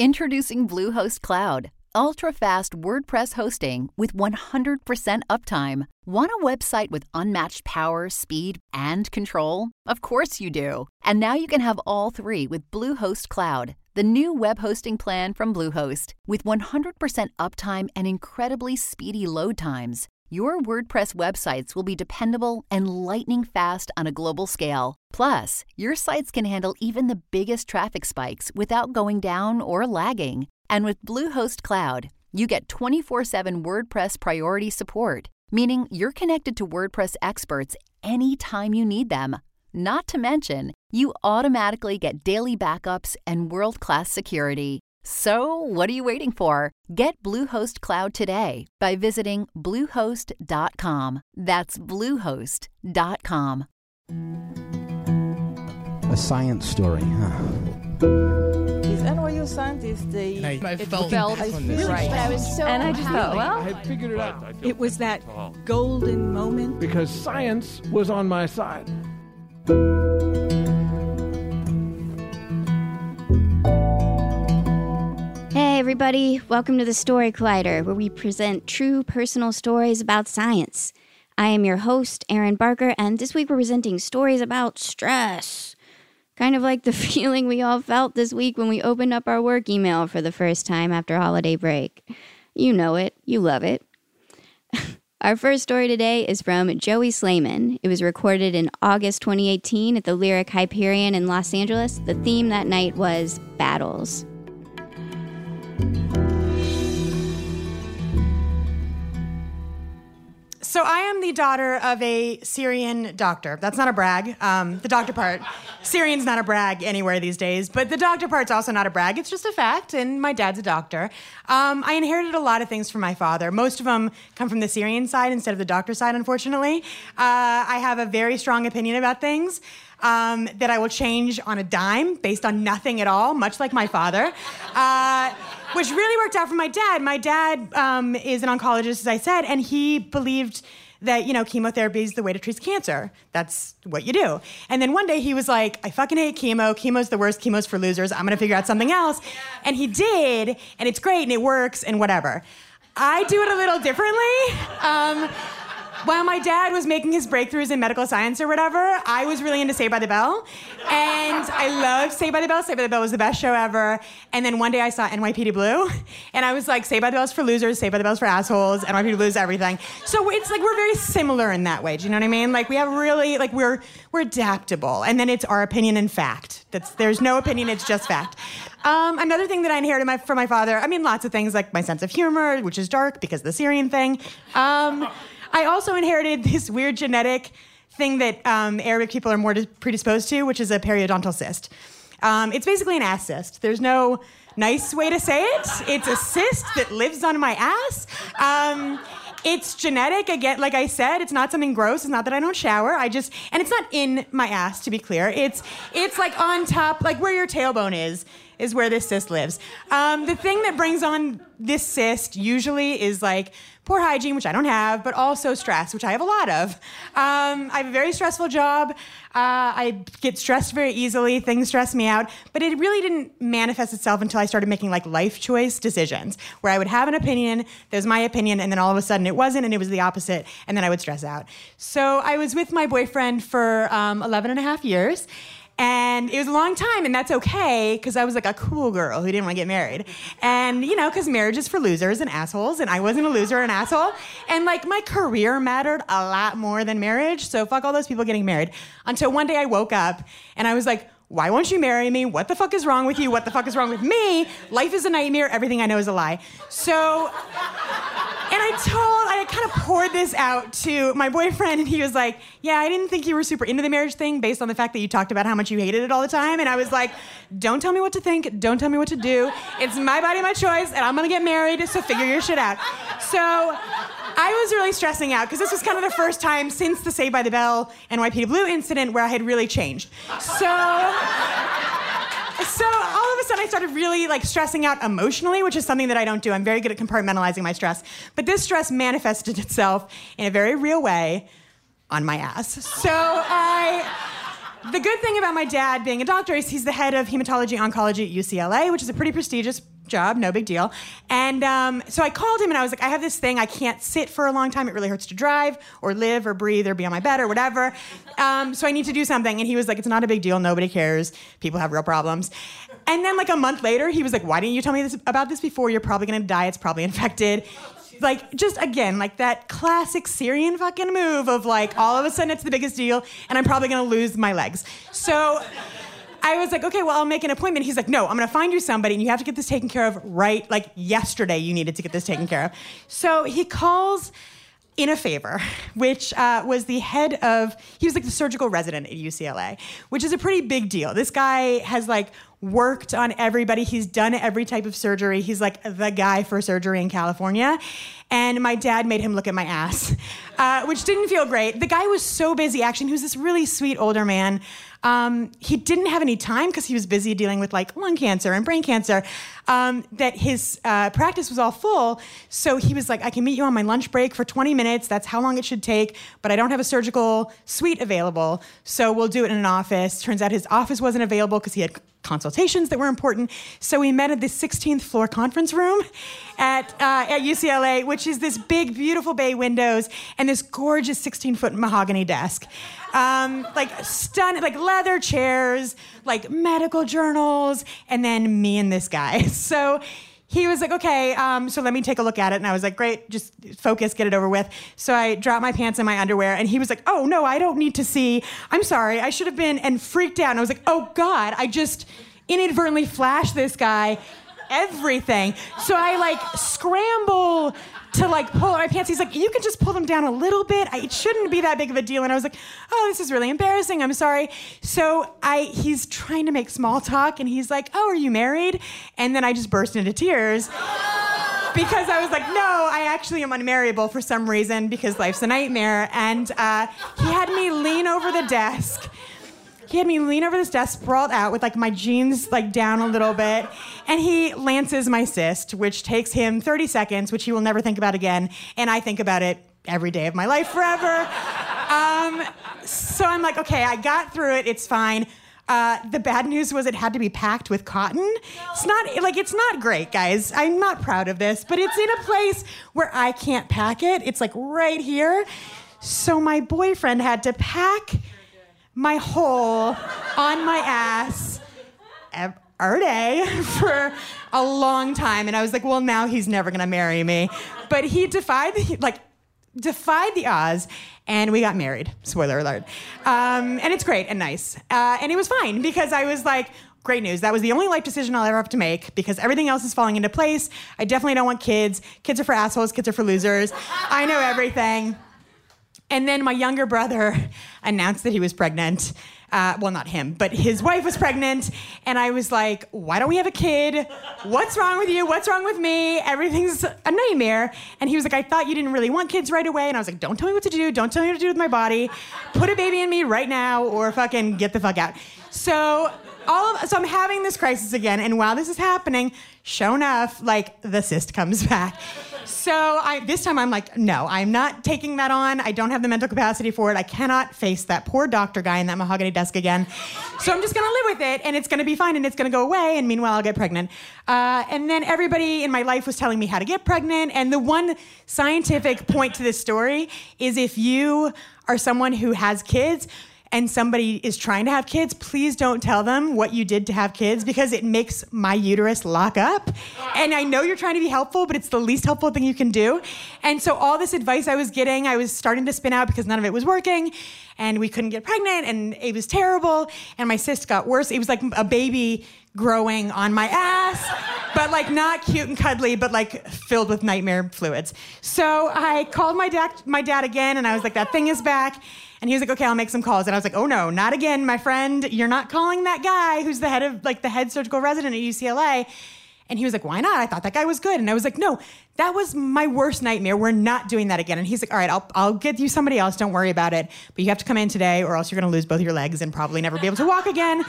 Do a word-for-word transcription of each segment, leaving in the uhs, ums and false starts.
Introducing Bluehost Cloud, ultra-fast WordPress hosting with one hundred percent uptime. Want a website with unmatched power, speed, and control? Of course you do. And now you can have all three with Bluehost Cloud, the new web hosting plan from Bluehost. With one hundred percent uptime and incredibly speedy load times, your WordPress websites will be dependable and lightning fast on a global scale. Plus, your sites can handle even the biggest traffic spikes without going down or lagging. And with Bluehost Cloud, you get twenty-four seven WordPress priority support, meaning you're connected to WordPress experts anytime you need them. Not to mention, you automatically get daily backups and world-class security. So, what are you waiting for? Get Bluehost Cloud today by visiting bluehost dot com. That's bluehost dot com. A science story, huh? These N Y U scientists, they... I, I it felt, felt I really right. But I was so And I just thought, well... I had figured it out. It was that golden moment. Because science was on my side. Hey everybody, welcome to the Story Collider, where we present true personal stories about science. I am your host, Erin Barker, and this week we're presenting stories about stress. Kind of like the feeling we all felt this week when we opened up our work email for the first time after holiday break. You know it, you love it. Our first story today is from Joey Slayman. It was recorded in August twenty eighteen at the Lyric Hyperion in Los Angeles. The theme that night was battles. So I am the daughter of a Syrian doctor. That's not a brag. Um, the doctor part. Syrian's not a brag anywhere these days, but the doctor part's also not a brag. It's just a fact, and my dad's a doctor. Um, I inherited a lot of things from my father. Most of them come from the Syrian side instead of the doctor side, unfortunately. Uh, I have a very strong opinion about things um, that I will change on a dime based on nothing at all, much like my father. Uh, Which really worked out for my dad. My dad um, is an oncologist, as I said, and he believed that, you know, chemotherapy is the way to treat cancer. That's what you do. And then one day he was like, I fucking hate chemo. Chemo's the worst. Chemo's for losers. I'm going to figure out something else. And he did, and it's great, and it works, and whatever. I do it a little differently. Um, While my dad was making his breakthroughs in medical science or whatever, I was really into Saved by the Bell. And I loved Saved by the Bell. Saved by the Bell was the best show ever. And then one day I saw N Y P D Blue. And I was like, Saved by the Bell's for losers, Saved by the Bell's for assholes, N Y P D Blue's everything. So it's like we're very similar in that way. Do you know what I mean? Like we have really, like we're we're adaptable. And then it's our opinion and fact. That's There's no opinion, it's just fact. Um, another thing that I inherited my, from my father, I mean, lots of things like my sense of humor, which is dark because of the Syrian thing. Um... I also inherited this weird genetic thing that um, Arabic people are more predisposed to, which is a periodontal cyst. Um, it's basically an ass cyst. There's no nice way to say it. It's a cyst that lives on my ass. Um, it's genetic. Again, like I said, it's not something gross. It's not that I don't shower. I just, and it's not in my ass, to be clear. It's, it's like on top, like where your tailbone is, is where this cyst lives. Um, the thing that brings on this cyst usually is like poor hygiene, which I don't have, but also stress, which I have a lot of. Um, I have a very stressful job. Uh, I get stressed very easily. Things stress me out. But it really didn't manifest itself until I started making like life choice decisions, where I would have an opinion, there's my opinion, and then all of a sudden it wasn't, and it was the opposite, and then I would stress out. So I was with my boyfriend for um, eleven and a half years. And it was a long time, and that's okay, because I was like a cool girl who didn't want to get married. And, you know, because marriage is for losers and assholes, and I wasn't a loser or an asshole. And, like, my career mattered a lot more than marriage, so fuck all those people getting married. Until one day I woke up, and I was like, why won't you marry me? What the fuck is wrong with you? What the fuck is wrong with me? Life is a nightmare. Everything I know is a lie. So... And I told, I kind of poured this out to my boyfriend, and he was like, yeah, I didn't think you were super into the marriage thing based on the fact that you talked about how much you hated it all the time. And I was like, don't tell me what to think. Don't tell me what to do. It's my body, my choice, and I'm going to get married, so figure your shit out. So I was really stressing out, because this was kind of the first time since the Saved by the Bell N Y P D Blue incident where I had really changed. So... So all of a sudden I started really like stressing out emotionally, which is something that I don't do. I'm very good at compartmentalizing my stress. But this stress manifested itself in a very real way on my ass. So I The good thing about my dad being a doctor is he's the head of hematology oncology at U C L A, which is a pretty prestigious job, no big deal. And um, so I called him and I was like, I have this thing, I can't sit for a long time. It really hurts to drive or live or breathe or be on my bed or whatever. Um, so I need to do something. And he was like, it's not a big deal, nobody cares. People have real problems. And then like a month later, he was like, why didn't you tell me this about this before? You're probably gonna die, it's probably infected. Like, just again, like that classic Syrian fucking move of like, all of a sudden it's the biggest deal and I'm probably gonna lose my legs. So I was like, okay, well, I'll make an appointment. He's like, no, I'm gonna find you somebody and you have to get this taken care of right, like yesterday you needed to get this taken care of. So he calls in a favor, which uh, was the head of, he was like the surgical resident at U C L A, which is a pretty big deal. This guy has like worked on everybody. He's done every type of surgery. He's like the guy for surgery in California. And my dad made him look at my ass, uh, which didn't feel great. The guy was so busy, actually. He was this really sweet older man. Um, he didn't have any time because he was busy dealing with like lung cancer and brain cancer, um, that his uh, practice was all full. So he was like, I can meet you on my lunch break for twenty minutes. That's how long it should take. But I don't have a surgical suite available. So we'll do it in an office. Turns out his office wasn't available because he had consultations that were important. So we met at this sixteenth floor conference room at uh, at U C L A, which is this big, beautiful bay windows and this gorgeous sixteen-foot mahogany desk. Um, like stunning, like leather chairs, like medical journals, and then me and this guy. So he was like, okay, um, so let me take a look at it. And I was like, great, just focus, get it over with. So I dropped my pants and my underwear, and he was like, oh, no, I don't need to see. I'm sorry, I should have been, and freaked out. And I was like, oh, God, I just inadvertently flashed this guy everything. So I, like, scramble to, like, pull out my pants. He's like, you can just pull them down a little bit. I, it shouldn't be that big of a deal. And I was like, oh, this is really embarrassing. I'm sorry. So I, he's trying to make small talk, and he's like, oh, are you married? And then I just burst into tears because I was like, no, I actually am unmarriable for some reason because life's a nightmare. And uh, he had me lean over the desk. He had me lean over this desk, sprawled out with like my jeans like down a little bit, and he lances my cyst, which takes him thirty seconds, which he will never think about again, and I think about it every day of my life forever. Um, so I'm like, okay, I got through it, it's fine. Uh, the bad news was it had to be packed with cotton. No. It's not, like, it's not great, guys. I'm not proud of this, but it's in a place where I can't pack it. It's like right here. So my boyfriend had to pack my hole on my ass every day for a long time. And I was like, well, now he's never gonna marry me. But he defied the, like, defied the odds, and we got married. Spoiler alert. Um, and it's great and nice. Uh, and it was fine because I was like, great news. That was the only life decision I'll ever have to make because everything else is falling into place. I definitely don't want kids. Kids are for assholes. Kids are for losers. I know everything. And then my younger brother announced that he was pregnant. Uh, well, not him, but his wife was pregnant. And I was like, why don't we have a kid? What's wrong with you? What's wrong with me? Everything's a nightmare. And he was like, I thought you didn't really want kids right away. And I was like, don't tell me what to do. Don't tell me what to do with my body. Put a baby in me right now or fucking get the fuck out. So all of, so I'm having this crisis again. And while this is happening, sure enough, like the cyst comes back. So I, this time I'm like, no, I'm not taking that on. I don't have the mental capacity for it. I cannot face that poor doctor guy in that mahogany desk again. So I'm just going to live with it, and it's going to be fine, and it's going to go away, and meanwhile I'll get pregnant. Uh, and then everybody in my life was telling me how to get pregnant, and the one scientific point to this story is if you are someone who has kids, and somebody is trying to have kids, please don't tell them what you did to have kids because it makes my uterus lock up. And I know you're trying to be helpful, but it's the least helpful thing you can do. And so all this advice I was getting, I was starting to spin out because none of it was working, and we couldn't get pregnant, and it was terrible, and my cyst got worse. It was like a baby growing on my ass, but like not cute and cuddly, but like filled with nightmare fluids. So I called my dad, my dad again, and I was like, that thing is back. And he was like, okay, I'll make some calls. And I was like, oh no, not again, my friend. You're not calling that guy who's the head of, like the head surgical resident at U C L A. And he was like, why not? I thought that guy was good. And I was like, no, that was my worst nightmare. We're not doing that again. And he's like, all right, I'll, I'll get you somebody else. Don't worry about it. But you have to come in today or else you're going to lose both your legs and probably never be able to walk again.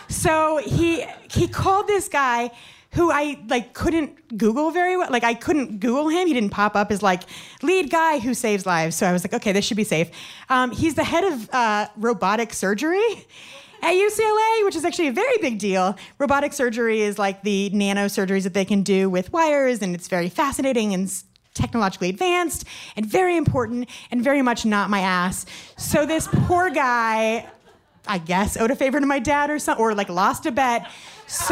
So he he called this guy who I like couldn't Google very well. Like I couldn't Google him. He didn't pop up as like lead guy who saves lives. So I was like, okay, this should be safe. Um, he's the head of uh, robotic surgery. at U C L A, which is actually a very big deal. Robotic surgery is like the nano surgeries that they can do with wires, and it's very fascinating and technologically advanced and very important and very much not my ass. So this poor guy, I guess, owed a favor to my dad or something, or like lost a bet. So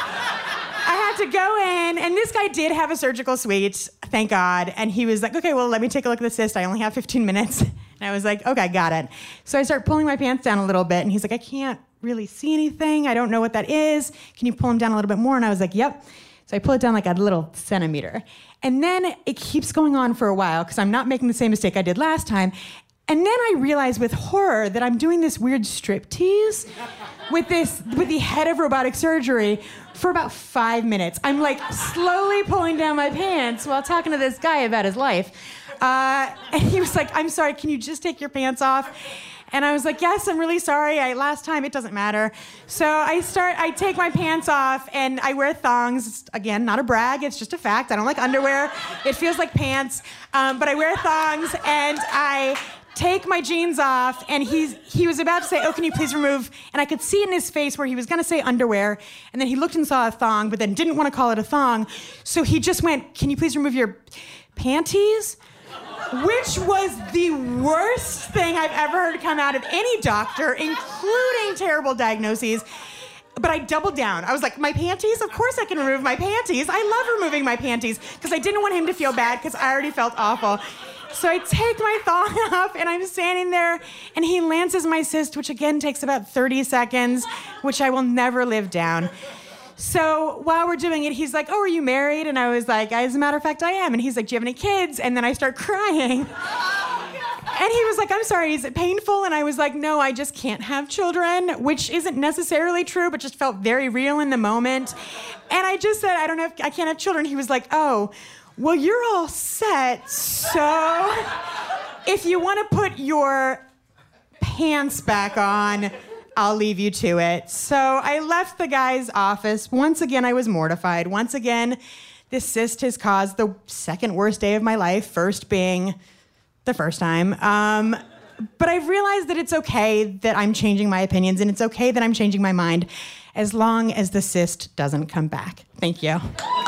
I had to go in, and this guy did have a surgical suite, thank God. And he was like, okay, well, let me take a look at the cyst. I only have fifteen minutes. And I was like, okay, got it. So I start pulling my pants down a little bit, and he's like, I can't really see anything. I don't know what that is. Can you pull them down a little bit more? And I was like, yep. So I pull it down like a little centimeter. And then it keeps going on for a while because I'm not making the same mistake I did last time. And then I realize with horror that I'm doing this weird striptease with this, with the head of robotic surgery for about five minutes. I'm like slowly pulling down my pants while talking to this guy about his life. Uh, and he was like, I'm sorry, can you just take your pants off? And I was like, yes, I'm really sorry. I, last time, it doesn't matter. So I start, I take my pants off and I wear thongs. Again, not a brag, it's just a fact. I don't like underwear. It feels like pants. Um, but I wear thongs and I take my jeans off, and he's he was about to say, oh, can you please remove? And I could see in his face where he was gonna say underwear, and then he looked and saw a thong, but then didn't want to call it a thong. So he just went, can you please remove your panties? Which was the worst thing I've ever heard come out of any doctor, including terrible diagnoses. But I doubled down. I was like, my panties? Of course I can remove my panties. I love removing my panties because I didn't want him to feel bad because I already felt awful. So I take my thong off, and I'm standing there, and he lances my cyst, which again takes about thirty seconds, which I will never live down. So while we're doing it, he's like, oh, are you married? And I was like, as a matter of fact, I am. And he's like, do you have any kids? And then I start crying. And he was like, I'm sorry, is it painful? And I was like, no, I just can't have children, which isn't necessarily true, but just felt very real in the moment. And I just said, I don't have, I can't have children. He was like, oh, well, you're all set, so if you want to put your pants back on, I'll leave you to it. So I left the guy's office. Once again, I was mortified. Once again, this cyst has caused the second worst day of my life, first being the first time. Um, but I've realized that it's okay that I'm changing my opinions, and it's okay that I'm changing my mind as long as the cyst doesn't come back. Thank you.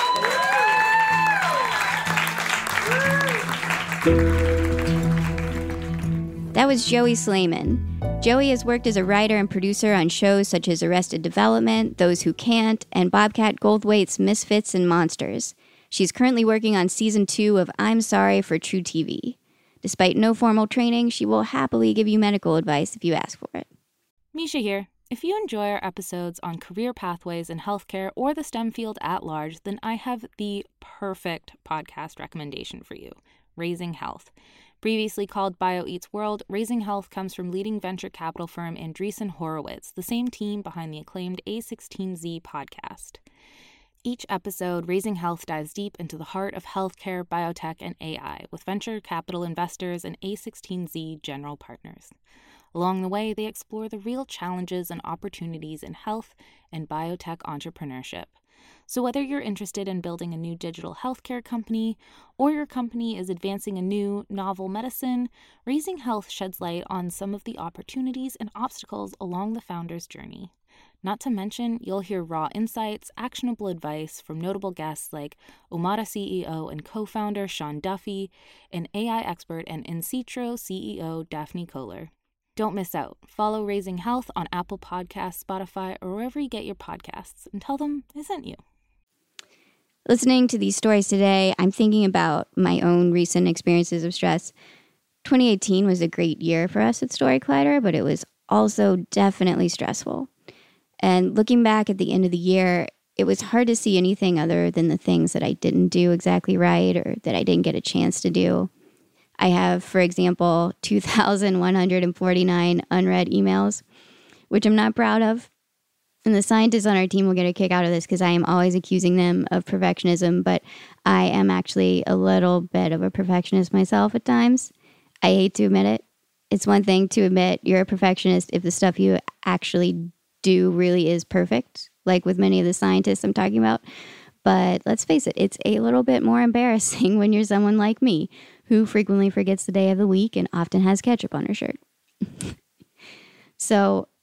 That was Joey Slayman. Joey has worked as a writer and producer on shows such as Arrested Development, Those Who Can't, and Bobcat Goldthwait's Misfits and Monsters. She's currently working on season two of I'm Sorry for True T V. Despite no formal training, she will happily give you medical advice if you ask for it. Misha here. If you enjoy our episodes on career pathways in healthcare or the STEM field at large, then I have the perfect podcast recommendation for you, Raising Health. Previously called BioEats World, Raising Health comes from leading venture capital firm Andreessen Horowitz, the same team behind the acclaimed A sixteen Z podcast. Each episode, Raising Health dives deep into the heart of healthcare, biotech, and A I with venture capital investors and A sixteen Z general partners. Along the way, they explore the real challenges and opportunities in health and biotech entrepreneurship. So whether you're interested in building a new digital healthcare company or your company is advancing a new, novel medicine, Raising Health sheds light on some of the opportunities and obstacles along the founder's journey. Not to mention, you'll hear raw insights, actionable advice from notable guests like Omada C E O and co-founder Sean Duffy, and A I expert and In Citro C E O Daphne Kohler. Don't miss out. Follow Raising Health on Apple Podcasts, Spotify, or wherever you get your podcasts, and tell them I sent you. Listening to these stories today, I'm thinking about my own recent experiences of stress. twenty eighteen was a great year for us at Story Collider, but it was also definitely stressful. And looking back at the end of the year, it was hard to see anything other than the things that I didn't do exactly right or that I didn't get a chance to do. I have, for example, two thousand one hundred forty-nine unread emails, which I'm not proud of. And the scientists on our team will get a kick out of this because I am always accusing them of perfectionism, but I am actually a little bit of a perfectionist myself at times. I hate to admit it. It's one thing to admit you're a perfectionist if the stuff you actually do really is perfect, like with many of the scientists I'm talking about. But let's face it, it's a little bit more embarrassing when you're someone like me, who frequently forgets the day of the week and often has ketchup on her shirt. So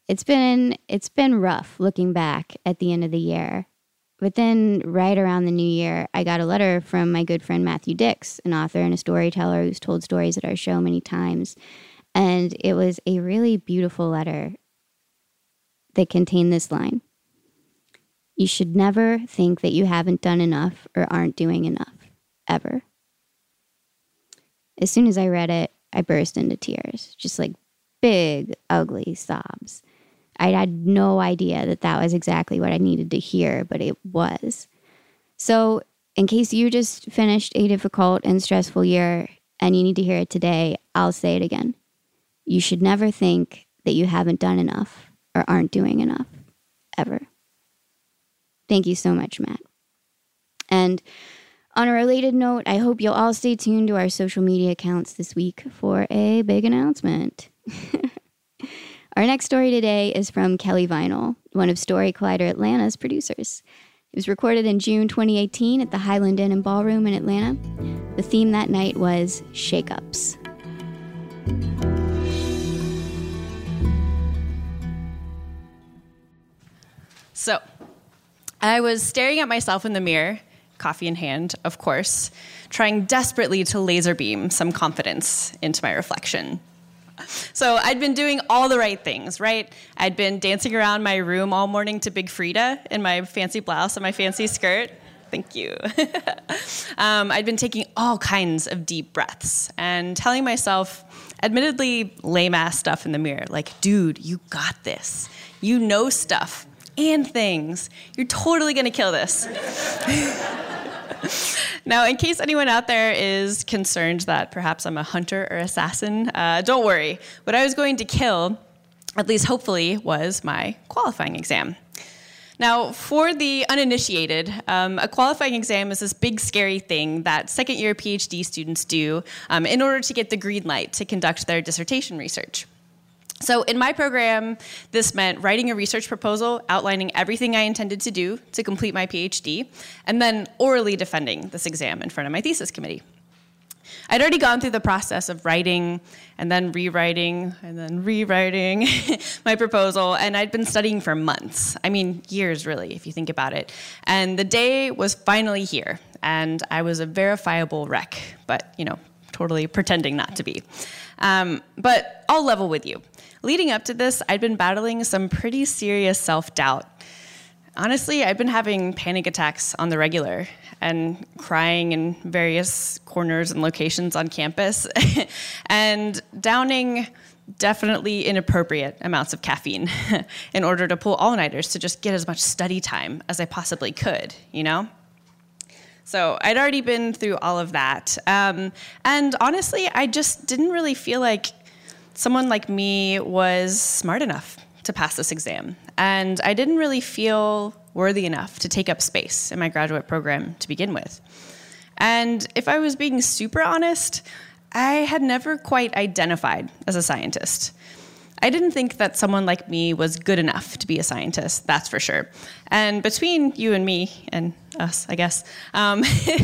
it's been it's been rough looking back at the end of the year. But then right around the new year, I got a letter from my good friend Matthew Dix, an author and a storyteller who's told stories at our show many times. And it was a really beautiful letter that contained this line. You should never think that you haven't done enough or aren't doing enough, ever. As soon as I read it, I burst into tears, just like big, ugly sobs. I had no idea that that was exactly what I needed to hear, but it was. So in case you just finished a difficult and stressful year and you need to hear it today, I'll say it again. You should never think that you haven't done enough or aren't doing enough, ever. Thank you so much, Matt. And on a related note, I hope you'll all stay tuned to our social media accounts this week for a big announcement. Our next story today is from Kelly Vinyl, one of Story Collider Atlanta's producers. It was recorded in June twenty eighteen at the Highland Inn and Ballroom in Atlanta. The theme that night was shakeups. So, I was staring at myself in the mirror, coffee in hand, of course, trying desperately to laser beam some confidence into my reflection. So I'd been doing all the right things, right? I'd been dancing around my room all morning to Big Frida in my fancy blouse and my fancy skirt. Thank you. um, I'd been taking all kinds of deep breaths and telling myself, admittedly lame-ass stuff in the mirror, like, dude, you got this. You know stuff and things. You're totally gonna kill this. Now, in case anyone out there is concerned that perhaps I'm a hunter or assassin, uh, don't worry. What I was going to kill, at least hopefully, was my qualifying exam. Now, for the uninitiated, um, a qualifying exam is this big, scary thing that second-year PhD students do um, in order to get the green light to conduct their dissertation research. So in my program, this meant writing a research proposal outlining everything I intended to do to complete my PhD, and then orally defending this exam in front of my thesis committee. I'd already gone through the process of writing and then rewriting and then rewriting my proposal, and I'd been studying for months. I mean, years, really, if you think about it. And the day was finally here, and I was a verifiable wreck, but, you know, totally pretending not to be. Um, but I'll level with you. Leading up to this, I'd been battling some pretty serious self-doubt. Honestly, I'd been having panic attacks on the regular and crying in various corners and locations on campus and downing definitely inappropriate amounts of caffeine in order to pull all-nighters to just get as much study time as I possibly could, you know? So I'd already been through all of that. Um, and honestly, I just didn't really feel like someone like me was smart enough to pass this exam. And I didn't really feel worthy enough to take up space in my graduate program to begin with. And if I was being super honest, I had never quite identified as a scientist. I didn't think that someone like me was good enough to be a scientist, that's for sure. And between you and me, and us, I guess, um,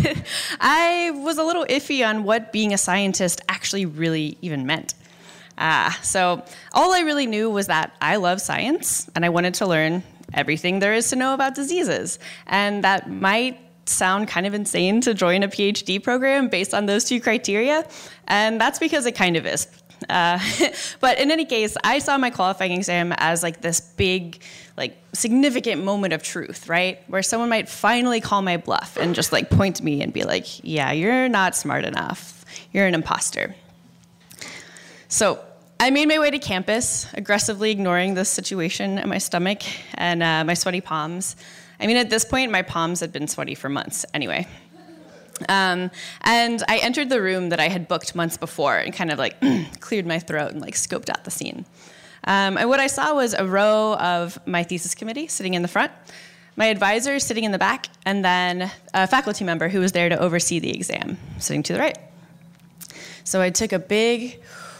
I was a little iffy on what being a scientist actually really even meant. Ah, so all I really knew was that I love science, and I wanted to learn everything there is to know about diseases. And that might sound kind of insane to join a PhD program based on those two criteria, and that's because it kind of is. Uh, but in any case, I saw my qualifying exam as like this big, like significant moment of truth, right? Where someone might finally call my bluff and just like point to me and be like, yeah, you're not smart enough. You're an imposter. So I made my way to campus, aggressively ignoring this situation in my stomach and uh, my sweaty palms. I mean, at this point, my palms had been sweaty for months anyway. Um, and I entered the room that I had booked months before and kind of like cleared my throat and like scoped out the scene. Um, and what I saw was a row of my thesis committee sitting in the front, my advisor sitting in the back, and then a faculty member who was there to oversee the exam sitting to the right. So I took a big,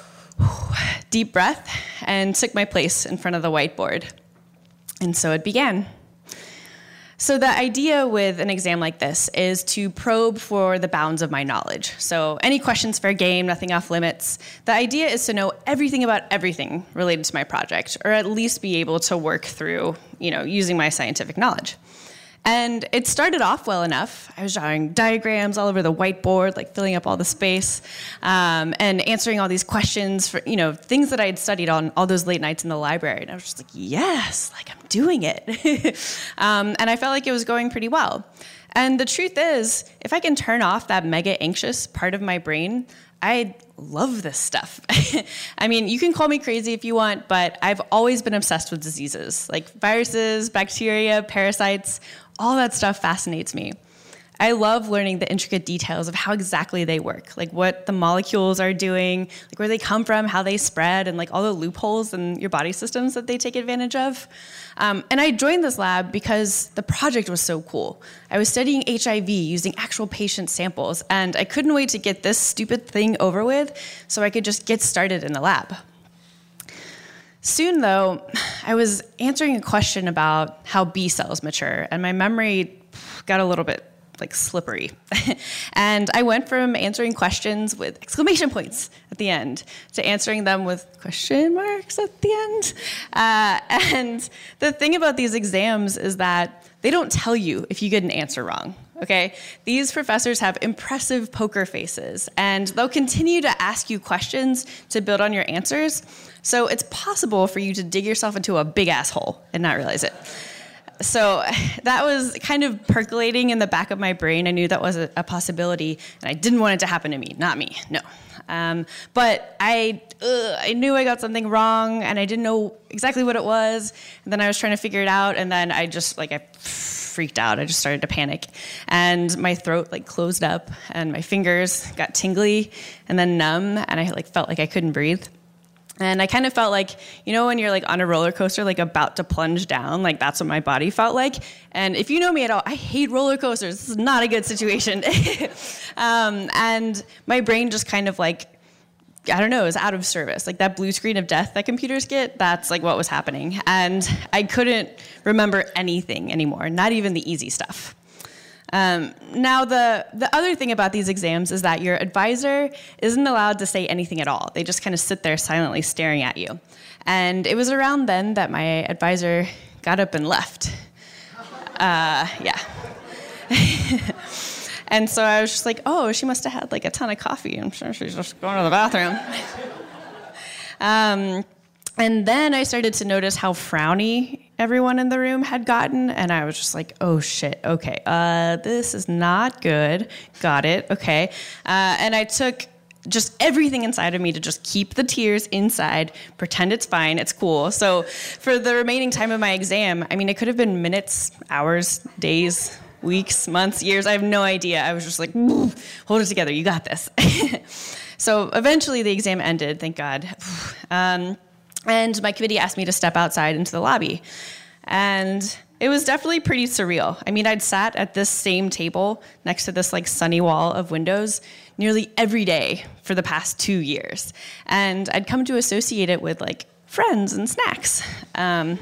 deep breath and took my place in front of the whiteboard. And so it began. So the idea with an exam like this is to probe for the bounds of my knowledge. So any questions fair game, nothing off limits. The idea is to know everything about everything related to my project, or at least be able to work through, you know, using my scientific knowledge. And it started off well enough. I was drawing diagrams all over the whiteboard, like filling up all the space, um, and answering all these questions for, you know, things that I had studied on all those late nights in the library. And I was just like, yes, like I'm doing it. um, and I felt like it was going pretty well. And the truth is, if I can turn off that mega anxious part of my brain, I love this stuff. I mean, you can call me crazy if you want, but I've always been obsessed with diseases, like viruses, bacteria, parasites. All that stuff fascinates me. I love learning the intricate details of how exactly they work, like what the molecules are doing, like where they come from, how they spread, and like all the loopholes in your body systems that they take advantage of. Um, and I joined this lab because the project was so cool. I was studying H I V using actual patient samples, and I couldn't wait to get this stupid thing over with so I could just get started in the lab. Soon, though, I was answering a question about how B cells mature, and my memory got a little bit like slippery. And I went from answering questions with exclamation points at the end to answering them with question marks at the end. Uh, and the thing about these exams is that they don't tell you if you get an answer wrong. Okay, these professors have impressive poker faces, and they'll continue to ask you questions to build on your answers. So it's possible for you to dig yourself into a big ass hole and not realize it. So that was kind of percolating in the back of my brain. I knew that was a, a possibility, and I didn't want it to happen to me. Not me, no. Um, but I, uh, I knew I got something wrong, and I didn't know exactly what it was. And then I was trying to figure it out, and then I just like I freaked out. I just started to panic, and my throat like closed up, and my fingers got tingly and then numb, and I like felt like I couldn't breathe. And I kind of felt like, you know, when you're like on a roller coaster, like about to plunge down, like that's what my body felt like. And if you know me at all, I hate roller coasters. This is not a good situation. um, and my brain just kind of like, I don't know, it was out of service. Like that blue screen of death that computers get, that's like what was happening. And I couldn't remember anything anymore, not even the easy stuff. Um, now, the, the other thing about these exams is that your advisor isn't allowed to say anything at all. They just kind of sit there silently staring at you. And it was around then that my advisor got up and left. Uh, yeah. And so I was just like, oh, she must have had like a ton of coffee. I'm sure she's just going to the bathroom. um, and then I started to notice how frowny everyone in the room had gotten, and I was just like, oh shit, okay, uh, this is not good. Got it, okay. Uh, and I took just everything inside of me to just keep the tears inside, pretend it's fine, it's cool. So for the remaining time of my exam, I mean, it could have been minutes, hours, days, weeks, months, years, I have no idea. I was just like, hold it together, you got this. So eventually the exam ended, thank God. Um, And my committee asked me to step outside into the lobby. And it was definitely pretty surreal. I mean, I'd sat at this same table next to this like sunny wall of windows nearly every day for the past two years. And I'd come to associate it with like friends and snacks. Um,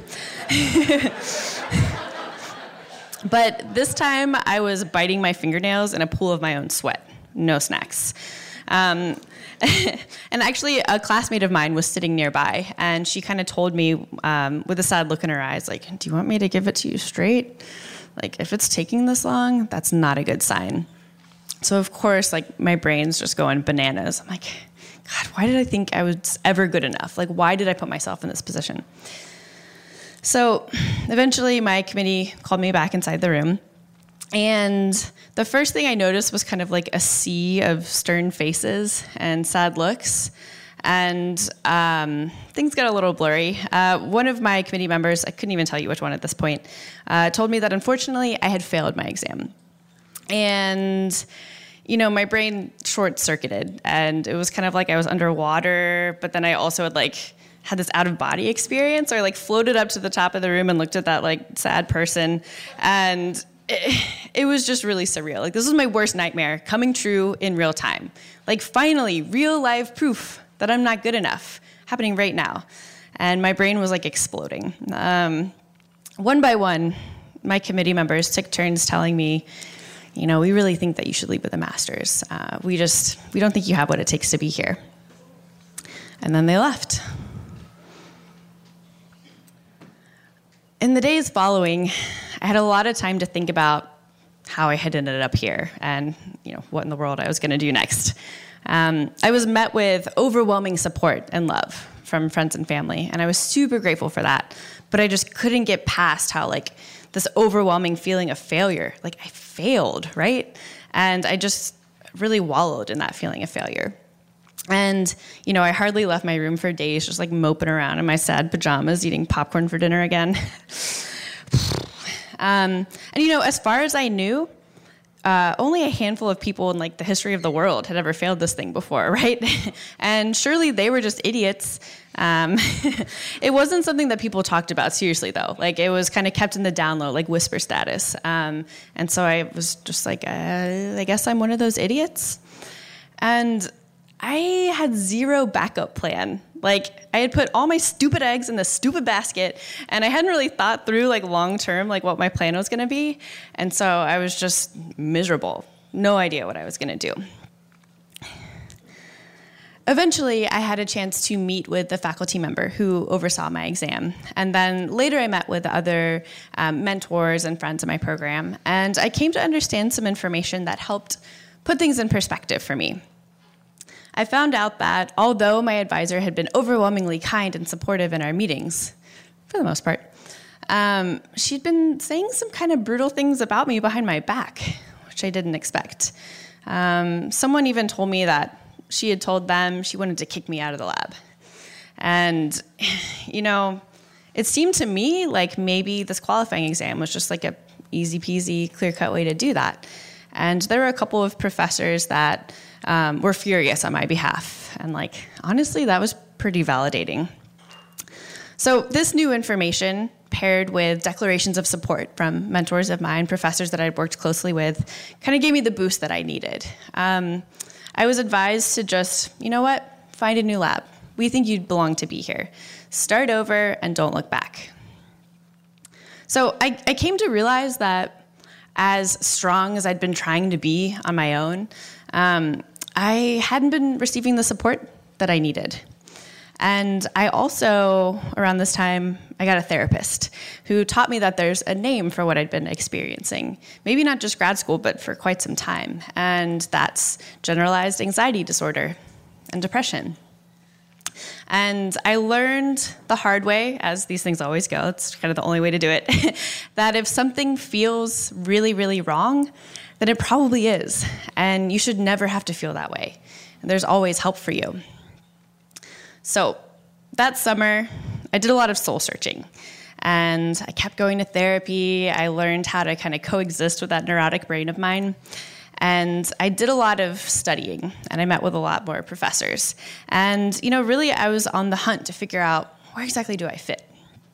but this time I was biting my fingernails in a pool of my own sweat. No snacks. Um, and actually, a classmate of mine was sitting nearby, and she kind of told me um, with a sad look in her eyes, like, do you want me to give it to you straight? Like, if it's taking this long, that's not a good sign. So, of course, like, my brain's just going bananas. I'm like, God, why did I think I was ever good enough? Like, why did I put myself in this position? So, eventually, my committee called me back inside the room. And the first thing I noticed was kind of like a sea of stern faces and sad looks. And um, things got a little blurry. Uh, one of my committee members, I couldn't even tell you which one at this point, uh, told me that unfortunately I had failed my exam. And, you know, my brain short-circuited. And it was kind of like I was underwater, but then I also had like had this out-of-body experience, or like floated up to the top of the room and looked at that like sad person. And It, it was just really surreal. Like, this was my worst nightmare coming true in real time. Like, finally, real live proof that I'm not good enough happening right now. And my brain was like exploding. Um, one by one, my committee members took turns telling me, you know, we really think that you should leave with a master's. Uh, we just, we don't think you have what it takes to be here. And then they left. In the days following, I had a lot of time to think about how I had ended up here and, you know, what in the world I was going to do next. Um, I was met with overwhelming support and love from friends and family, and I was super grateful for that. But I just couldn't get past how, like, this overwhelming feeling of failure, like I failed, right? And I just really wallowed in that feeling of failure. And, you know, I hardly left my room for days, just like moping around in my sad pajamas, eating popcorn for dinner again. um, and, you know, as far as I knew, uh, only a handful of people in like the history of the world had ever failed this thing before, right? And surely they were just idiots. Um, it wasn't something that people talked about seriously, though. Like, it was kind of kept in the down low, like whisper status. Um, and so I was just like, uh, I guess I'm one of those idiots. And I had zero backup plan. Like, I had put all my stupid eggs in this stupid basket, and I hadn't really thought through, like, long-term, like, what my plan was going to be. And so I was just miserable. No idea what I was going to do. Eventually, I had a chance to meet with the faculty member who oversaw my exam. And then later I met with other um, mentors and friends in my program. And I came to understand some information that helped put things in perspective for me. I found out that although my advisor had been overwhelmingly kind and supportive in our meetings, for the most part, um, she'd been saying some kind of brutal things about me behind my back, which I didn't expect. Um, someone even told me that she had told them she wanted to kick me out of the lab. And, you know, it seemed to me like maybe this qualifying exam was just like a easy peasy, clear-cut way to do that. And there were a couple of professors that um, were furious on my behalf. And, like, honestly, that was pretty validating. So this new information, paired with declarations of support from mentors of mine, professors that I'd worked closely with, kind of gave me the boost that I needed. Um, I was advised to just, you know what, find a new lab. We think you belong to be here. Start over and don't look back. So I, I came to realize that as strong as I'd been trying to be on my own, um, I hadn't been receiving the support that I needed. And I also, around this time, I got a therapist who taught me that there's a name for what I'd been experiencing. Maybe not just grad school, but for quite some time. And that's generalized anxiety disorder and depression. And I learned the hard way, as these things always go, it's kind of the only way to do it, that if something feels really, really wrong, then it probably is. And you should never have to feel that way. And there's always help for you. So that summer, I did a lot of soul searching, and I kept going to therapy. I learned how to kind of coexist with that neurotic brain of mine, and I did a lot of studying, and I met with a lot more professors. And, you know, really I was on the hunt to figure out where exactly do I fit.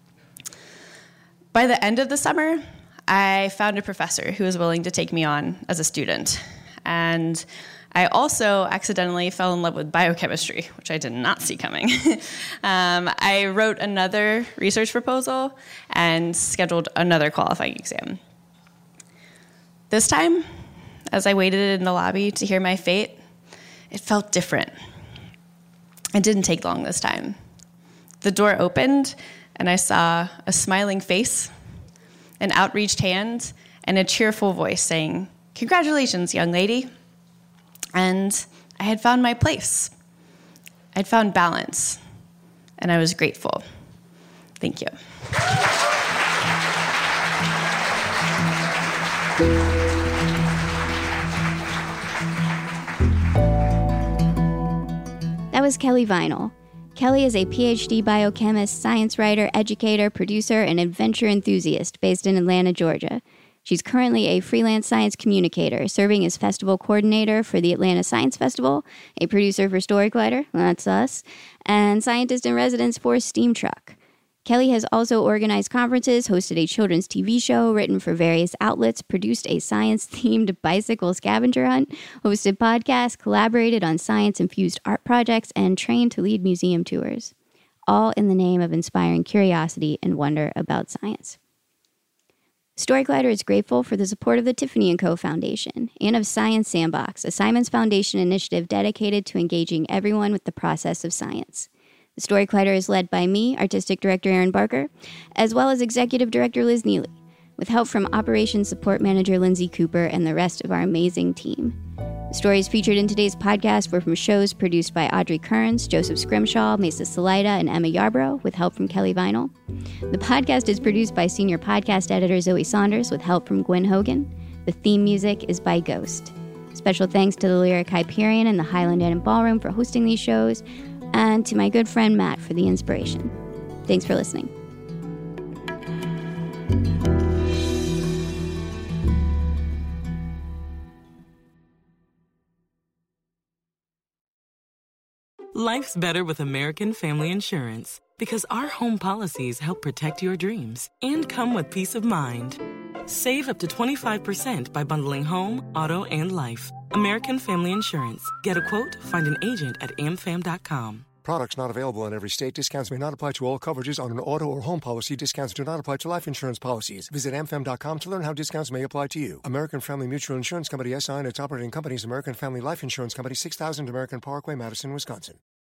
By the end of the summer, I found a professor who was willing to take me on as a student. And I also accidentally fell in love with biochemistry, which I did not see coming. um, I wrote another research proposal and scheduled another qualifying exam. This time, as I waited in the lobby to hear my fate, it felt different. It didn't take long this time. The door opened, and I saw a smiling face, an outreached hand, and a cheerful voice saying, "Congratulations, young lady." And I had found my place. I'd found balance, and I was grateful. Thank you. That was Kelly Vinyl. Kelly is a P H D biochemist, science writer, educator, producer, and adventure enthusiast based in Atlanta, Georgia. She's currently a freelance science communicator, serving as festival coordinator for the Atlanta Science Festival, a producer for Story Collider, that's us, and scientist in residence for Steam Truck. Kelly has also organized conferences, hosted a children's T V show, written for various outlets, produced a science-themed bicycle scavenger hunt, hosted podcasts, collaborated on science-infused art projects, and trained to lead museum tours, all in the name of inspiring curiosity and wonder about science. Story Collider is grateful for the support of the Tiffany and Co. Foundation and of Science Sandbox, a Simons Foundation initiative dedicated to engaging everyone with the process of science. The Story Collider is led by me, Artistic Director Erin Barker, as well as Executive Director Liz Neely, with help from Operations Support Manager Lindsay Cooper and the rest of our amazing team. The stories featured in today's podcast were from shows produced by Audrey Kearns, Joseph Scrimshaw, Mesa Salida, and Emma Yarbrough, with help from Kelly Vinyl. The podcast is produced by Senior Podcast Editor Zoe Saunders, with help from Gwen Hogan. The theme music is by Ghost. Special thanks to the Lyric Hyperion and the Highland Inn and Ballroom for hosting these shows, and to my good friend Matt for the inspiration. Thanks for listening. Life's better with American Family Insurance because our home policies help protect your dreams and come with peace of mind. Save up to twenty-five percent by bundling home, auto, and life. American Family Insurance. Get a quote, find an agent at a m fam dot com. Products not available in every state. Discounts may not apply to all coverages on an auto or home policy. Discounts do not apply to life insurance policies. Visit a m fam dot com to learn how discounts may apply to you. American Family Mutual Insurance Company, S I and its operating companies, American Family Life Insurance Company, six thousand American Parkway, Madison, Wisconsin.